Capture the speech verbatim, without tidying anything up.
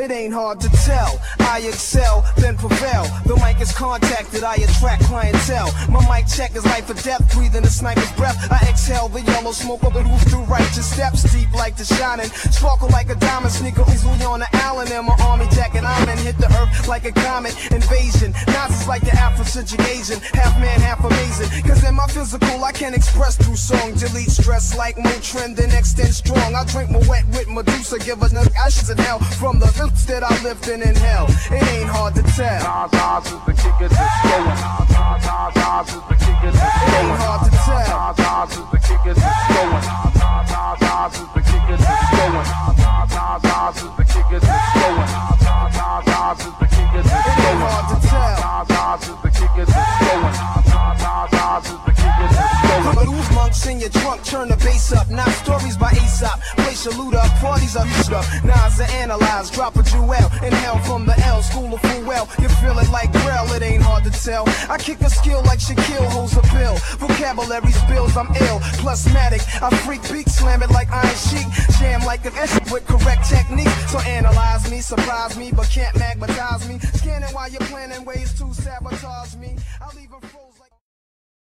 it ain't hard to tell. I excel, then prevail. The mic is contacted, I attract clientele. My mic check is life or death, breathing a sniper's breath. I exhale the yellow smoke of the roof through righteous steps. Deep like the shining, sparkle like a diamond. Sneaker easily on the island in my army jacket. I'm in, hit the earth like a comet. Invasion, Nazis like the Afro-Centric Asian. Half man, half amazing. Cause in my physical I can express through song. Delete stress like Motrin, then extend strong. I drink my wet with Medusa, give us no ashes in hell. From the lips that I lift and inhale, it ain't hard to tell. Nas, Nas is the kicker that's going. Nas, Nas, Nas is the kicker that's going. It ain't hard to tell. Nas, Nas is the kicker that's going. Nas, Nas is the kicker that's going. Nas, Nas is the kicker that's going. Nas, Nas is the kicker that's going. It ain't hard to tell. Nas, Nas is the kicker that's going. Nas, Nas is the kicker that's going. I'ma lose monks in your trunk, turn the bass up. Not stories by Aesop, place your loot up, parties up, shut up. Nas are analyzed, drop a jewel, inhale from the L, school of full well. You feel it like Braille, it ain't hard to tell. I kick a skill like Shaquille holds a pill. Vocabulary spills, I'm ill, plusmatic. I freak beat, slam it like Iron Sheik. Jam like an S with correct technique. So analyze me, surprise me, but can't magnetize me. Scanning while you're planning ways to sabotage me. I leave 'em frozen.